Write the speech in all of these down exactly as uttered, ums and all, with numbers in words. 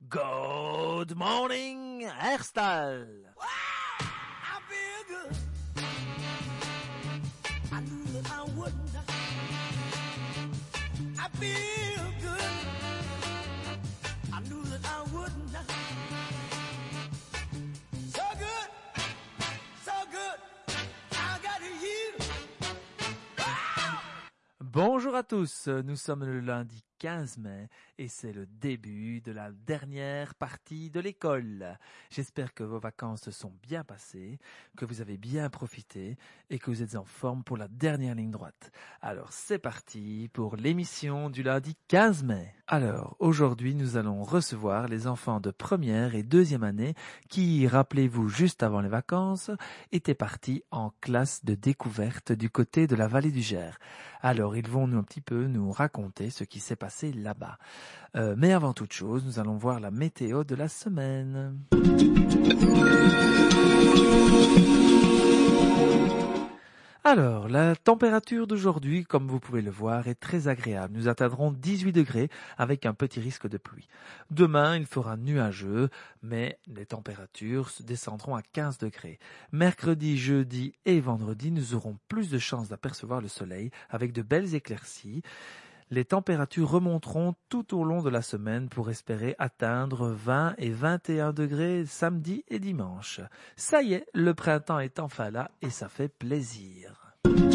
Good morning, hairstyle. Wow, I feel good. I knew that I wouldn't. I feel good. I knew that I wouldn't. So good, so good. I got you. Wow. Bonjour à tous, nous sommes le lundi quinze mai et c'est le début de la dernière partie de l'école. J'espère que vos vacances se sont bien passées, que vous avez bien profité et que vous êtes en forme pour la dernière ligne droite. Alors c'est parti pour l'émission du lundi quinze mai. Alors aujourd'hui nous allons recevoir les enfants de première et deuxième année qui, rappelez-vous, juste avant les vacances, étaient partis en classe de découverte du côté de la vallée du Gers. Alors ils vont nous un petit peu nous raconter ce qui s'est passé là-bas. Euh, mais avant toute chose, nous allons voir la météo de la semaine. Alors, la température d'aujourd'hui, comme vous pouvez le voir, est très agréable. Nous atteindrons dix-huit degrés avec un petit risque de pluie. Demain, il fera nuageux, mais les températures descendront à quinze degrés. Mercredi, jeudi et vendredi, nous aurons plus de chances d'apercevoir le soleil avec de belles éclaircies. Les températures remonteront tout au long de la semaine pour espérer atteindre vingt et vingt et un degrés samedi et dimanche. Ça y est, le printemps est enfin là et ça fait plaisir.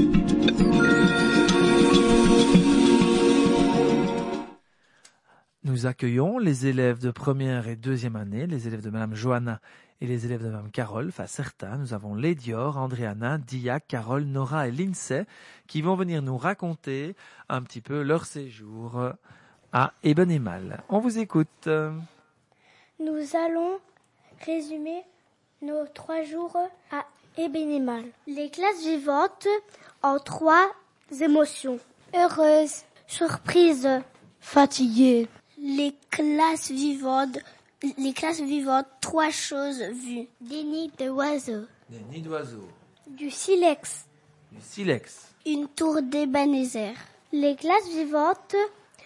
Nous accueillons les élèves de première et deuxième année, les élèves de Madame Johanna et les élèves de Madame Carole, enfin certains. Nous avons Lédior, Andréana, Dia, Carole, Nora et Lindsay qui vont venir nous raconter un petit peu leur séjour à Ebenemal. On vous écoute. Nous allons résumer nos trois jours à Ebenemal. Les classes vivantes en trois émotions. Heureuse, surprise, fatiguée. Les classes vivantes, les classes vivantes, trois choses vues. Des nids d'oiseaux. Des nids d'oiseaux. Du silex. Du silex. Une tour d'Ebenezer. Les classes vivantes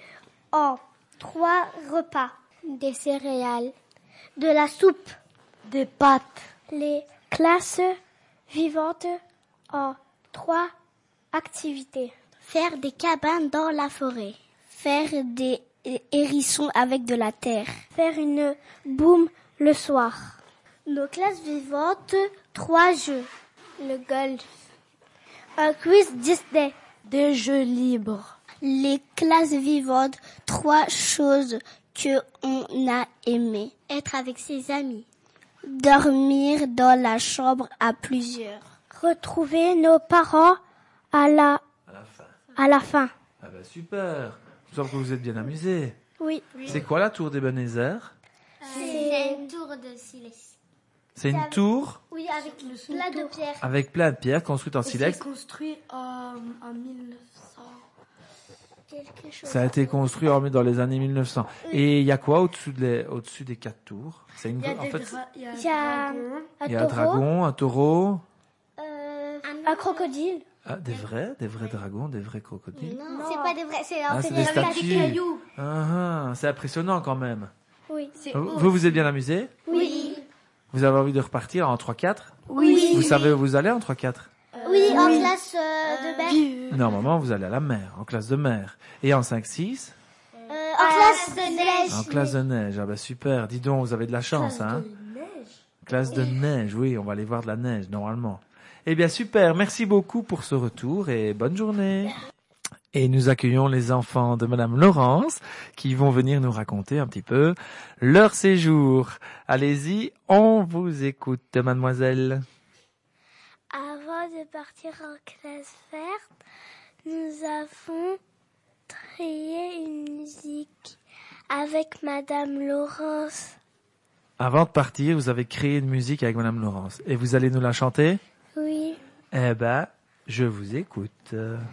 en trois repas. Des céréales. De la soupe. Des pâtes. Les classes vivantes en trois activités. Faire des cabanes dans la forêt. Faire des hérissons avec de la terre. Faire une boum le soir. Nos classes vivantes, trois jeux. Le golf. Un quiz Disney. Des jeux libres. Les classes vivantes, trois choses que on a aimées. Être avec ses amis. Dormir dans la chambre à plusieurs. Retrouver nos parents à la, À la fin. à la fin. Ah ben super. J'espère que vous êtes bien amusés. Oui. C'est quoi la tour d'Ebenezer? C'est une tour de silex. C'est une tour Oui, avec plein de pierres. avec plein de pierres construites en silex. C'est construit en, en mille neuf cents. Quelque chose. Ça a été construit en- dans les années mille neuf cents. Et il y a quoi au-dessus, de les- au-dessus des quatre tours? C'est une, Il y a en des fait, dra- il y a Il y a un dragon. il y a un un taureau, dragon, un taureau, euh, un crocodile. ah, des vrais, des vrais dragons, des vrais crocodiles. Non, c'est pas des vrais, c'est Ah, en c'est fait des des statues. cailloux. Ah, ah, c'est impressionnant quand même. Oui. Vous, vous vous êtes bien amusés? Oui. Vous avez envie de repartir en trois quatre? Oui. Vous savez où vous allez en trois quatre? Oui, en classe euh, de mer. Normalement, vous allez à la mer, en classe de mer. Et en cinq six? Euh, en classe de neige. En classe de neige. Ah bah super, dis donc, vous avez de la chance, hein. Classe de neige, oui, on va aller voir de la neige, normalement. Eh bien, super, merci beaucoup pour ce retour et bonne journée. Et nous accueillons les enfants de Madame Laurence qui vont venir nous raconter un petit peu leur séjour. Allez-y, on vous écoute, mademoiselle. Avant de partir en classe verte, nous avons créé une musique avec Madame Laurence. Avant de partir, vous avez créé une musique avec Madame Laurence. Et vous allez nous la chanter? Oui. Eh ben, je vous écoute.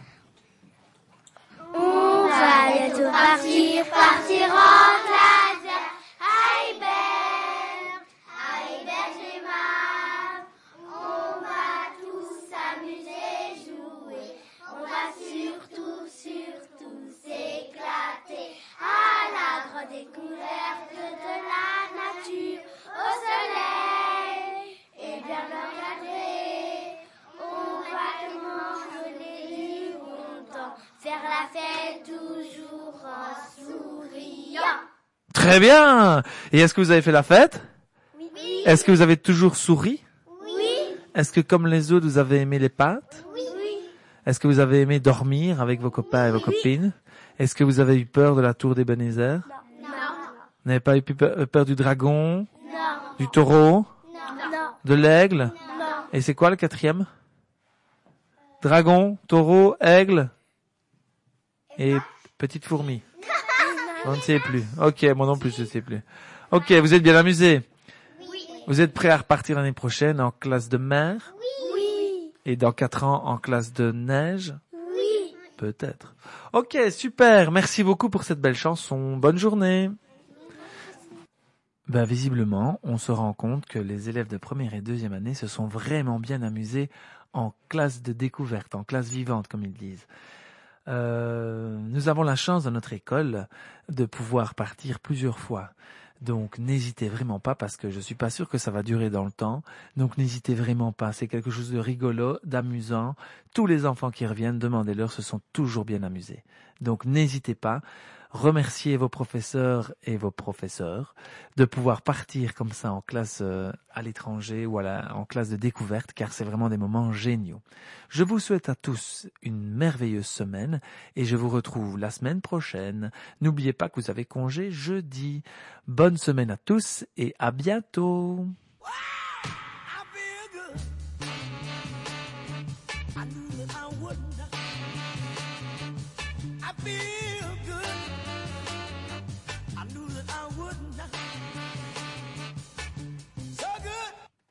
On va bientôt partir, partir en classe. Heiber, Heiber, Gemma. On va tous s'amuser, jouer. On va surtout, surtout s'éclater à la grande découverte de la la fête toujours en souriant. Très bien. Et est-ce que vous avez fait la fête? Oui. Est-ce que vous avez toujours souri? Oui. Est-ce que comme les autres, vous avez aimé les pâtes? Oui. Est-ce que vous avez aimé dormir avec vos copains et vos copines? Est-ce que vous avez eu peur de la tour d'Ebenezer? Non. Vous n'avez pas eu peur, peur du dragon? Non. Du taureau? Non. De l'aigle? Non. Et c'est quoi le quatrième? Dragon, taureau, aigle et petite fourmi. On ne sait plus. Ok, moi non plus je ne sais plus. Ok, vous êtes bien amusés? Oui. Vous êtes prêts à repartir l'année prochaine en classe de mer? Oui. Et dans quatre ans en classe de neige? Oui. Peut-être. Ok, super. Merci beaucoup pour cette belle chanson. Bonne journée. Ben, visiblement, on se rend compte que les élèves de première et deuxième année se sont vraiment bien amusés en classe de découverte, en classe vivante, comme ils disent. Euh, nous avons la chance dans notre école de pouvoir partir plusieurs fois. Donc, n'hésitez vraiment pas parce que je suis pas sûr que ça va durer dans le temps. Donc, n'hésitez vraiment pas. C'est quelque chose de rigolo, d'amusant. Tous les enfants qui reviennent, demandez-leur, se sont toujours bien amusés. Donc, n'hésitez pas. Remerciez vos professeurs et vos professeurs de pouvoir partir comme ça en classe euh, à l'étranger ou à la, en classe de découverte car c'est vraiment des moments géniaux. Je vous souhaite à tous une merveilleuse semaine et je vous retrouve la semaine prochaine. N'oubliez pas que vous avez congé jeudi. Bonne semaine à tous et à bientôt. I feel good. I knew that I wouldn't. I feel